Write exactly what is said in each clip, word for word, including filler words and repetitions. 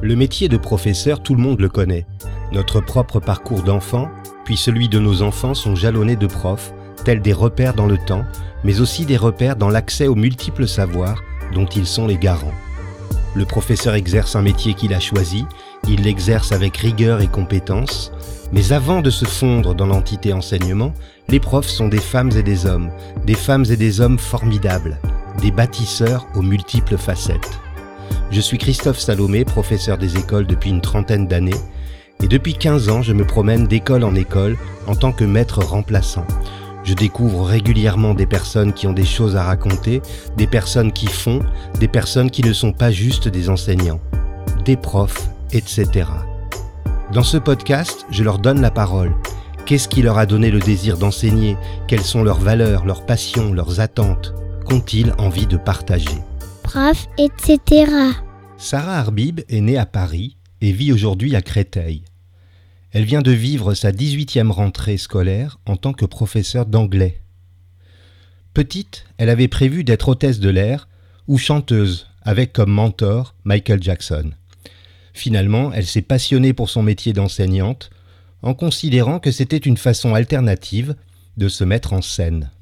Le métier de professeur, tout le monde le connaît. Notre propre parcours d'enfant, puis celui de nos enfants sont jalonnés de profs, tels des repères dans le temps, mais aussi des repères dans l'accès aux multiples savoirs dont ils sont les garants. Le professeur exerce un métier qu'il a choisi, il l'exerce avec rigueur et compétence, mais avant de se fondre dans l'entité enseignement, les profs sont des femmes et des hommes, des femmes et des hommes formidables, des bâtisseurs aux multiples facettes. Je suis Christophe Salomé, professeur des écoles depuis une trentaine d'années, et depuis quinze ans, je me promène d'école en école en tant que maître remplaçant. Je découvre régulièrement des personnes qui ont des choses à raconter, des personnes qui font, des personnes qui ne sont pas juste des enseignants, des profs, et cetera. Dans ce podcast, je leur donne la parole. Qu'est-ce qui leur a donné le désir d'enseigner ? Quelles sont leurs valeurs, leurs passions, leurs attentes ? Qu'ont-ils envie de partager ? Prof, et cetera. Sarah Arbib est née à Paris et vit aujourd'hui à Créteil. Elle vient de vivre sa dix-huitième rentrée scolaire en tant que professeure d'anglais. Petite, elle avait prévu d'être hôtesse de l'air ou chanteuse, avec comme mentor Michael Jackson. Finalement, elle s'est passionnée pour son métier d'enseignante en considérant que c'était une façon alternative de se mettre en scène.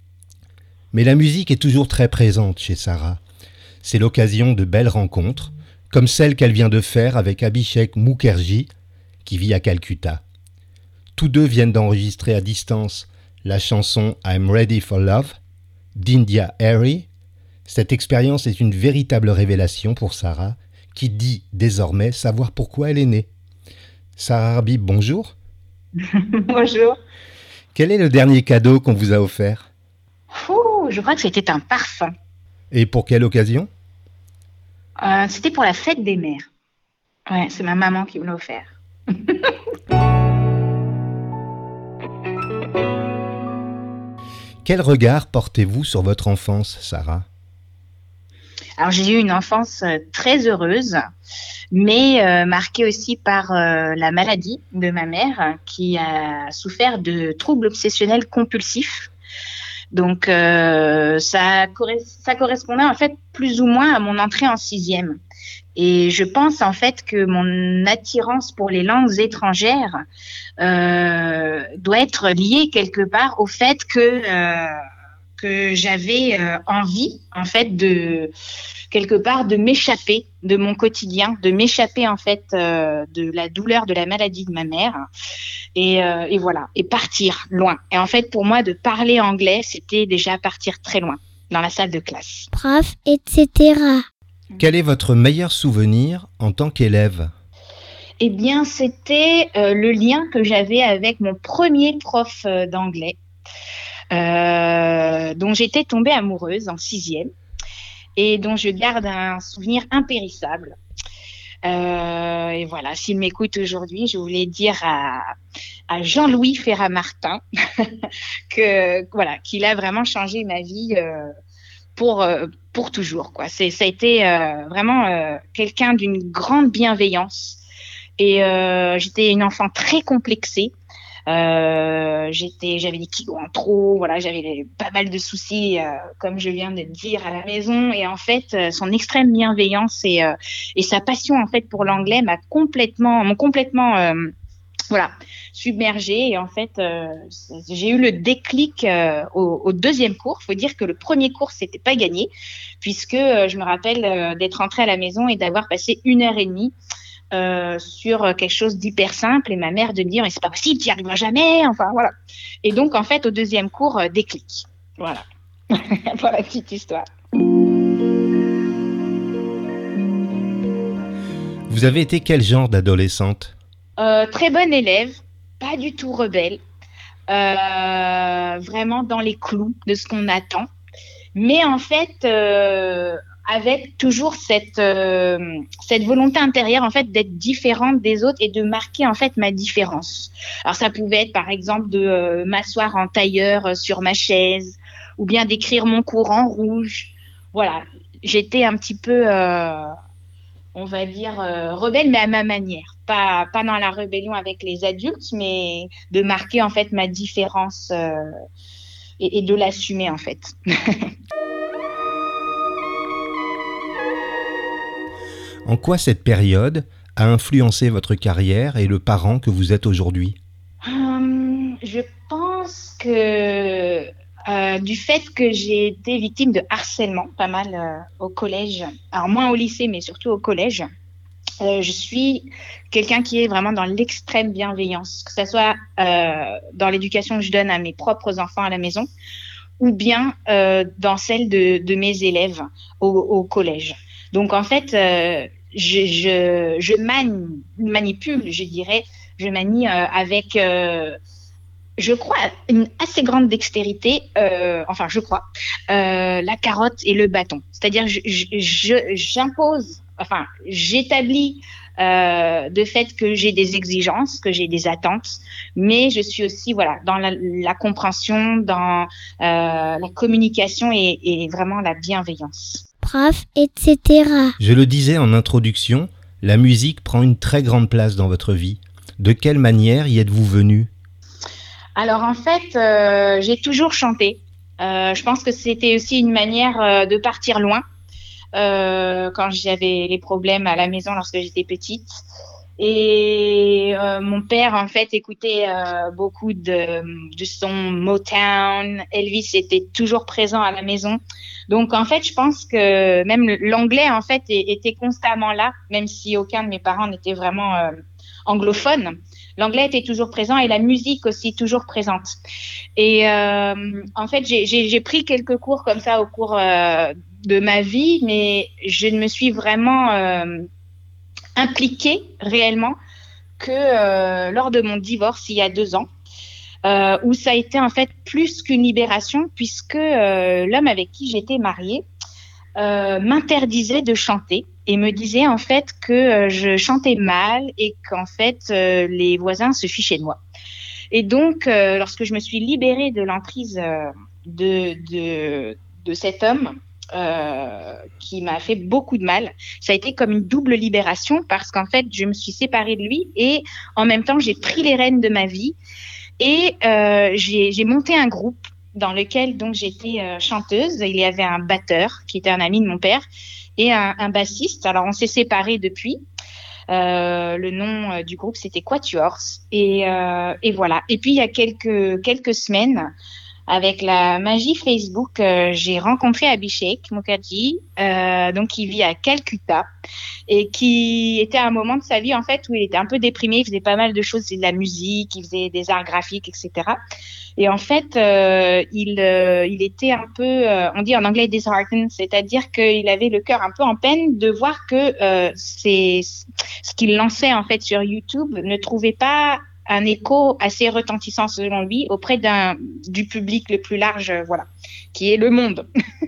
Mais la musique est toujours très présente chez Sarah. C'est l'occasion de belles rencontres, comme celle qu'elle vient de faire avec Abhishek Mukherjee, qui vit à Calcutta. Tous deux viennent d'enregistrer à distance la chanson « I'm Ready for Love » d'India Arie. Cette expérience est une véritable révélation pour Sarah, qui dit désormais savoir pourquoi elle est née. Sarah Arbib, bonjour. Bonjour. Quel est le dernier cadeau qu'on vous a offert ? Ouh, je crois que c'était un parfum. Et pour quelle occasion ? Euh, c'était pour la fête des mères. Ouais, c'est ma maman qui me l'a offert. Quel regard portez-vous sur votre enfance, Sarah ? Alors, j'ai eu une enfance euh, très heureuse, mais euh, marquée aussi par euh, la maladie de ma mère, qui a souffert de troubles obsessionnels compulsifs. Donc, euh, ça, corres- ça correspondait en fait plus ou moins à mon entrée en sixième. Et je pense en fait que mon attirance pour les langues étrangères euh, doit être liée quelque part au fait que euh, que j'avais euh, envie en fait de quelque part de m'échapper de mon quotidien, de m'échapper en fait euh, de la douleur de la maladie de ma mère et, euh, et voilà et partir loin. Et en fait pour moi de parler anglais c'était déjà partir très loin dans la salle de classe. Prof, et cetera. Quel est votre meilleur souvenir en tant qu'élève ? Eh bien, c'était euh, le lien que j'avais avec mon premier prof euh, d'anglais, euh, dont j'étais tombée amoureuse en sixième et dont je garde un souvenir impérissable. Euh, et voilà, s'il m'écoute aujourd'hui, je voulais dire à, à Jean-Louis Ferrat-Martin que voilà, qu'il a vraiment changé ma vie. Euh, pour euh, pour toujours quoi. C'est ça a été euh, vraiment euh, quelqu'un d'une grande bienveillance et euh, j'étais une enfant très complexée. Euh, j'étais j'avais des kilos en trop, voilà, j'avais pas mal de soucis euh, comme je viens de le dire à la maison et en fait euh, son extrême bienveillance et euh, et sa passion en fait pour l'anglais m'a complètement m'ont complètement euh, voilà, submergée et en fait euh, j'ai eu le déclic euh, au, au deuxième cours. Il faut dire que le premier cours c'était pas gagné puisque euh, je me rappelle euh, d'être rentrée à la maison et d'avoir passé une heure et demie euh, sur quelque chose d'hyper simple et ma mère de me dire mais c'est pas possible, tu n'y arriveras jamais, enfin voilà. Et donc en fait au deuxième cours euh, déclic. Voilà. Pour la petite histoire. Vous avez été quel genre d'adolescente ? Euh, très bonne élève, pas du tout rebelle, euh, vraiment dans les clous de ce qu'on attend, mais en fait euh, avec toujours cette euh, cette volonté intérieure en fait d'être différente des autres et de marquer en fait ma différence. Alors ça pouvait être par exemple de euh, m'asseoir en tailleur euh, sur ma chaise ou bien d'écrire mon cours en rouge. Voilà, j'étais un petit peu euh, on va dire euh, rebelle, mais à ma manière. Pas, pas dans la rébellion avec les adultes, mais de marquer en fait ma différence euh, et, et de l'assumer en fait. En quoi cette période a influencé votre carrière et le parent que vous êtes aujourd'hui? Hum, je pense que euh, du fait que j'ai été victime de harcèlement pas mal euh, au collège, alors moins au lycée mais surtout au collège, euh, je suis quelqu'un qui est vraiment dans l'extrême bienveillance, que ce soit euh, dans l'éducation que je donne à mes propres enfants à la maison ou bien euh, dans celle de, de mes élèves au, au collège. Donc en fait, euh, je, je, je mani- manipule, je dirais, je manie euh, avec, euh, je crois, une assez grande dextérité, euh, enfin je crois, euh, la carotte et le bâton. C'est-à-dire, je, je, je- j'impose, enfin j'établis euh, de fait que j'ai des exigences, que j'ai des attentes, mais je suis aussi voilà dans la, la compréhension, dans euh, la communication et, et vraiment la bienveillance. Prof, et cetera. Je le disais en introduction, la musique prend une très grande place dans votre vie. De quelle manière y êtes-vous venu? Alors en fait, euh, j'ai toujours chanté. Euh, je pense que c'était aussi une manière euh, de partir loin euh, quand j'avais les problèmes à la maison lorsque j'étais petite. Et euh, mon père, en fait, écoutait euh, beaucoup de, de son Motown. Elvis était toujours présent à la maison. Donc, en fait, je pense que même l'anglais, en fait, était constamment là, même si aucun de mes parents n'était vraiment euh, anglophone. L'anglais était toujours présent et la musique aussi toujours présente. Et euh, en fait, j'ai, j'ai, j'ai pris quelques cours comme ça au cours euh, de ma vie, mais je ne me suis vraiment euh, impliquée réellement que euh, lors de mon divorce il y a deux ans, euh, où ça a été en fait plus qu'une libération, puisque euh, l'homme avec qui j'étais mariée euh, m'interdisait de chanter et me disait en fait que euh, je chantais mal et qu'en fait euh, les voisins se fichaient de moi. Et donc, euh, lorsque je me suis libérée de l'emprise euh, de, de, de cet homme euh, qui m'a fait beaucoup de mal, ça a été comme une double libération parce qu'en fait, je me suis séparée de lui et en même temps, j'ai pris les rênes de ma vie et euh, j'ai, j'ai monté un groupe dans lequel donc j'étais euh, chanteuse. Il y avait un batteur qui était un ami de mon père et un, un bassiste. Alors, on s'est séparés depuis. Euh, le nom euh, du groupe, c'était Quatuors. Et, euh, et voilà. Et puis, il y a quelques, quelques semaines, avec la magie Facebook, euh, j'ai rencontré Abhishek Mukherjee, euh, donc qui vit à Calcutta et qui était à un moment de sa vie en fait où il était un peu déprimé. Il faisait pas mal de choses, il faisait de la musique, il faisait des arts graphiques, et cetera. Et en fait, euh, il, euh, il était un peu, euh, on dit en anglais disheartened, c'est-à-dire qu'il avait le cœur un peu en peine de voir que euh, c'est ce qu'il lançait en fait sur YouTube ne trouvait pas un écho assez retentissant selon lui auprès d'un du public le plus large, euh, voilà, qui est le monde.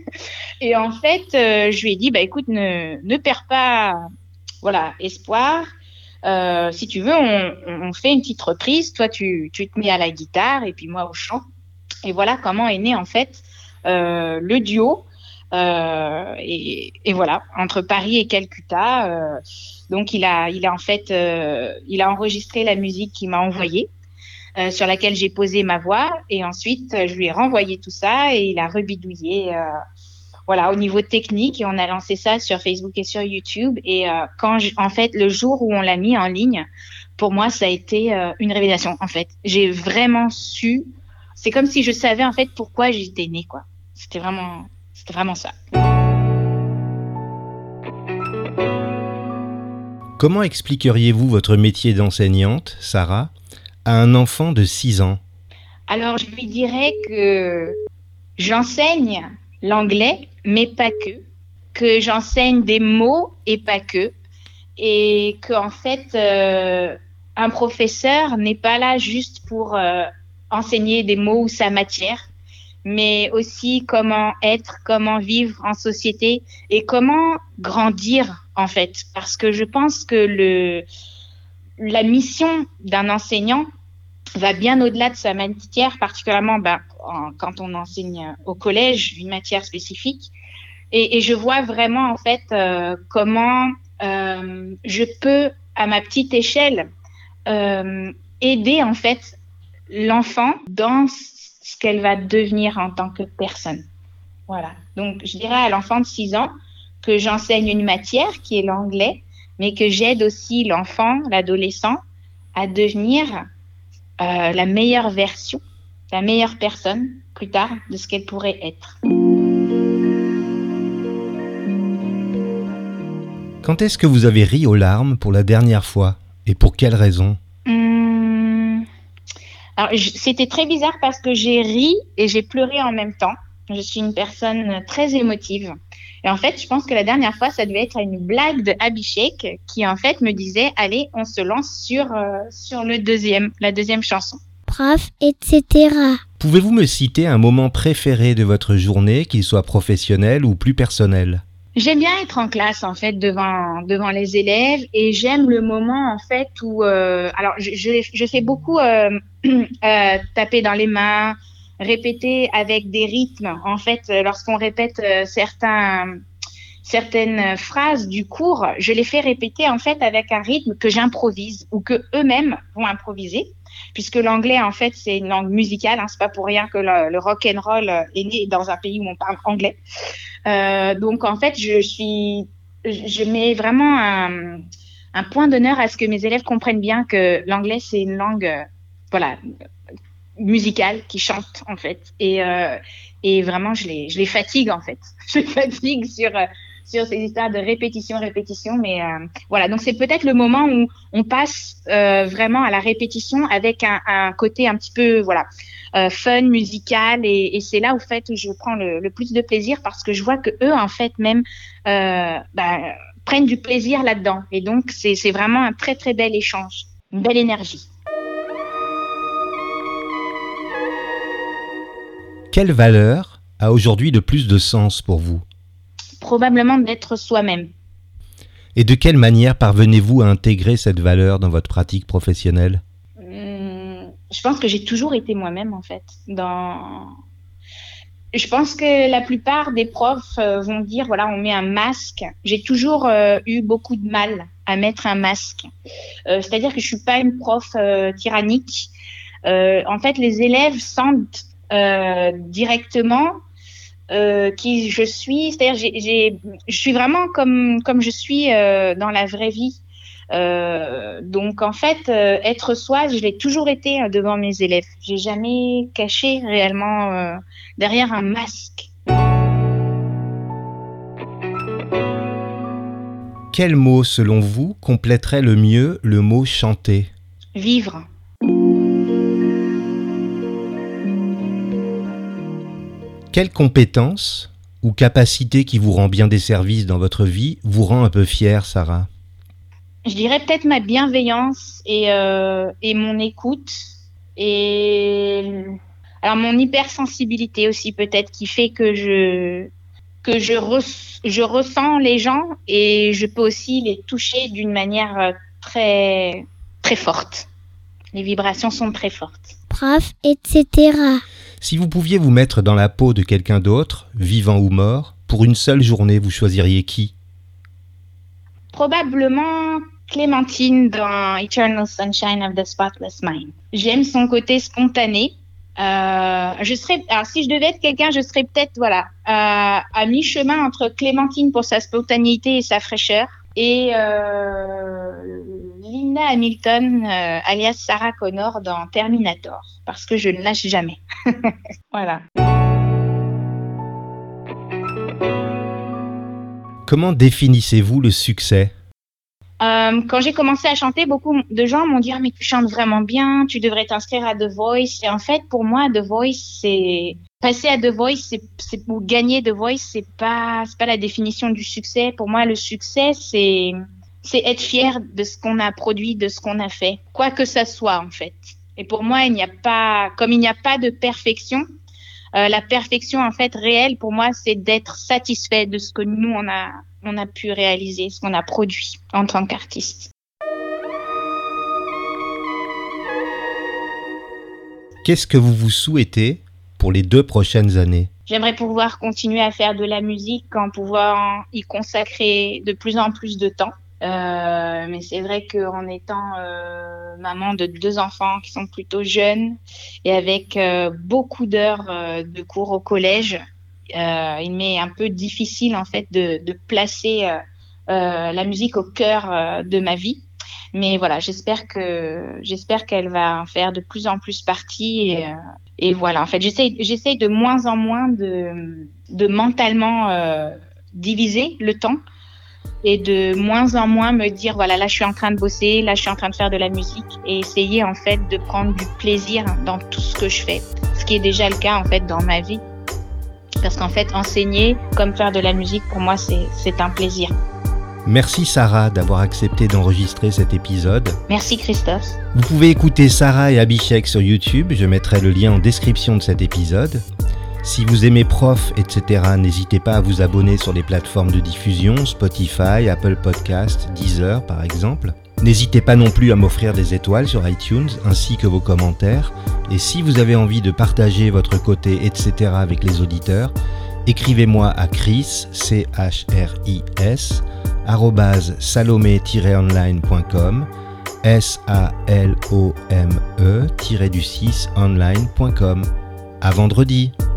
Et en fait, euh, je lui ai dit, bah écoute, ne ne perds pas, voilà, espoir. Euh, si tu veux, on, on fait une petite reprise. Toi, tu tu te mets à la guitare et puis moi au chant. Et voilà comment est né en fait euh, le duo. Euh, et, et voilà, entre Paris et Calcutta. Euh, donc, il a, il a en fait, euh, il a enregistré la musique qu'il m'a envoyée, euh, sur laquelle j'ai posé ma voix. Et ensuite, je lui ai renvoyé tout ça et il a rebidouillé, euh, voilà, au niveau technique. Et on a lancé ça sur Facebook et sur YouTube. Et euh, quand, je, en fait, le jour où on l'a mis en ligne, pour moi, ça a été euh, une révélation. En fait, j'ai vraiment su. C'est comme si je savais en fait pourquoi j'étais née, quoi. C'était vraiment. C'était vraiment ça. Comment expliqueriez-vous votre métier d'enseignante, Sarah, à un enfant de six ans? Alors, je lui dirais que j'enseigne l'anglais, mais pas que. Que j'enseigne des mots et pas que. Et qu'en fait, euh, un professeur n'est pas là juste pour euh, enseigner des mots ou sa matière, mais aussi comment être, comment vivre en société et comment grandir en fait. Parce que je pense que le, la mission d'un enseignant va bien au-delà de sa matière, particulièrement ben, en, quand on enseigne au collège, une matière spécifique. Et, et je vois vraiment en fait euh, comment euh, je peux, à ma petite échelle, euh, aider en fait l'enfant dans ce qu'elle va devenir en tant que personne. Voilà. Donc, je dirais à l'enfant de six ans que j'enseigne une matière qui est l'anglais, mais que j'aide aussi l'enfant, l'adolescent, à devenir euh, la meilleure version, la meilleure personne plus tard de ce qu'elle pourrait être. Quand est-ce que vous avez ri aux larmes pour la dernière fois et pour quelle raison ? Hum, alors, je, c'était très bizarre parce que j'ai ri et j'ai pleuré en même temps. Je suis une personne très émotive. Et en fait, je pense que la dernière fois, ça devait être une blague de Abhishek qui, en fait, me disait « Allez, on se lance sur, euh, sur le deuxième, la deuxième chanson. » Prof, et cetera. Pouvez-vous me citer un moment préféré de votre journée, qu'il soit professionnel ou plus personnel ? J'aime bien être en classe, en fait, devant, devant les élèves. Et j'aime le moment, en fait, où... Euh, alors, je, je, je fais beaucoup euh, euh, taper dans les mains, répéter avec des rythmes. En fait, lorsqu'on répète euh, certains, certaines phrases du cours, je les fais répéter en fait avec un rythme que j'improvise ou que eux-mêmes vont improviser, puisque l'anglais en fait c'est une langue musicale. Hein, c'est pas pour rien que le, le rock and roll est né dans un pays où on parle anglais. Euh, donc en fait, je suis, je mets vraiment un, un point d'honneur à ce que mes élèves comprennent bien que l'anglais c'est une langue, euh, voilà. musicale qui chante en fait et euh, et vraiment je les je les fatigue en fait je les fatigue sur euh, sur ces histoires de répétition répétition mais euh, voilà, donc c'est peut-être le moment où on passe euh, vraiment à la répétition avec un, un côté un petit peu voilà euh, fun musical et, et c'est là où en fait où je prends le, le plus de plaisir parce que je vois que eux en fait même euh, bah, prennent du plaisir là-dedans et donc c'est c'est vraiment un très très bel échange, une belle énergie. Quelle valeur a aujourd'hui le plus de sens pour vous ? Probablement d'être soi-même. Et de quelle manière parvenez-vous à intégrer cette valeur dans votre pratique professionnelle ? Hum, je pense que j'ai toujours été moi-même en fait. Dans... Je pense que la plupart des profs euh, vont dire voilà, on met un masque. J'ai toujours euh, eu beaucoup de mal à mettre un masque. Euh, c'est-à-dire que je suis pas une prof euh, tyrannique. Euh, en fait, les élèves sentent Euh, directement euh, qui je suis, c'est-à-dire j'ai, j'ai, je suis vraiment comme comme je suis euh, dans la vraie vie. Euh, donc en fait, euh, être soi, je l'ai toujours été euh, devant mes élèves. J'ai jamais caché réellement euh, derrière un masque. Quel mot, selon vous, compléterait le mieux le mot chanter ? Vivre. Quelle compétence ou capacité qui vous rend bien des services dans votre vie vous rend un peu fière, Sarah ? Je dirais peut-être ma bienveillance et, euh, et mon écoute. Et alors mon hypersensibilité aussi peut-être qui fait que je, que je, res, je ressens les gens et je peux aussi les toucher d'une manière très, très forte. Les vibrations sont très fortes. Prof, et cetera. Si vous pouviez vous mettre dans la peau de quelqu'un d'autre, vivant ou mort, pour une seule journée, vous choisiriez qui ? Probablement Clémentine dans Eternal Sunshine of the Spotless Mind. J'aime son côté spontané. Euh, je serais, alors si je devais être quelqu'un, je serais peut-être voilà à, à mi-chemin entre Clémentine pour sa spontanéité et sa fraîcheur et euh, Linda Hamilton, euh, alias Sarah Connor dans Terminator, parce que je ne lâche jamais. Voilà. Comment définissez-vous le succès ? Euh, quand j'ai commencé à chanter, beaucoup de gens m'ont dit ah, mais tu chantes vraiment bien, tu devrais t'inscrire à The Voice. Et en fait, pour moi, The Voice, c'est passer à The Voice, c'est, c'est pour gagner The Voice, c'est pas, c'est pas la définition du succès. Pour moi, le succès, c'est, c'est être fier de ce qu'on a produit, de ce qu'on a fait, quoi que ça soit en fait. Et pour moi, il n'y a pas, comme il n'y a pas de perfection. Euh, la perfection en fait réelle pour moi c'est d'être satisfait de ce que nous on a on a pu réaliser, ce qu'on a produit en tant qu'artiste. Qu'est-ce que vous vous souhaitez pour les deux prochaines années ? J'aimerais pouvoir continuer à faire de la musique en pouvant y consacrer de plus en plus de temps. Euh, mais c'est vrai qu'en étant euh, maman de deux enfants qui sont plutôt jeunes et avec euh, beaucoup d'heures euh, de cours au collège, euh, il m'est un peu difficile en fait de, de placer euh, euh, la musique au cœur euh, de ma vie. Mais voilà, j'espère que j'espère qu'elle va faire de plus en plus partie. Et, euh, et voilà, en fait, j'essaye j'essaye de moins en moins de de mentalement euh, diviser le temps et de moins en moins me dire voilà, là je suis en train de bosser, là je suis en train de faire de la musique, et essayer en fait de prendre du plaisir dans tout ce que je fais, ce qui est déjà le cas en fait dans ma vie, parce qu'en fait enseigner comme faire de la musique, pour moi c'est c'est un plaisir. Merci Sarah d'avoir accepté d'enregistrer cet épisode. Merci Christophe. Vous pouvez écouter Sarah et Abhishek sur YouTube, je mettrai le lien en description de cet épisode. Si vous aimez Prof, et cetera, n'hésitez pas à vous abonner sur les plateformes de diffusion, Spotify, Apple Podcasts, Deezer par exemple. N'hésitez pas non plus à m'offrir des étoiles sur iTunes ainsi que vos commentaires. Et si vous avez envie de partager votre côté, et cetera avec les auditeurs, écrivez-moi à Chris, C H R I S, arobase salomé tiret online point com, S A L O M E du six online point com. À vendredi.